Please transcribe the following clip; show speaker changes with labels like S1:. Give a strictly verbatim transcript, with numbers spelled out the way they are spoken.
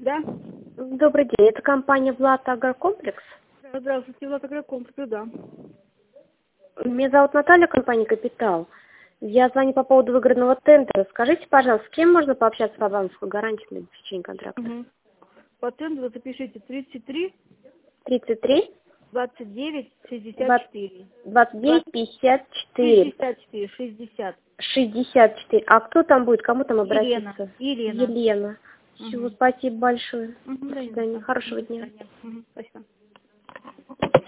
S1: Да.
S2: Добрый день, это компания Влад Агрокомплекс.
S1: Да, здравствуйте, Влад Агрокомплекс, да.
S2: Меня зовут Наталья, компания Капитал. Я звоню по поводу выигранного тендера. Скажите, пожалуйста, с кем можно пообщаться по банковской гарантии на обеспечение контракта?
S1: Угу. По тендеру запишите тридцать три,
S2: тридцать три,
S1: двадцать девять, шестьдесят четыре.
S2: двадцать девять, пятьдесят четыре,
S1: шестьдесят четыре, шестьдесят.
S2: шестьдесят четыре. А кто там будет? Кому там
S1: Елена.
S2: обратиться?
S1: Елена.
S2: Елена. Все,
S1: Угу.
S2: спасибо большое.
S1: Угу,
S2: До
S1: да,
S2: свидания. Хорошего
S1: До
S2: дня.
S1: свидания. Угу, спасибо.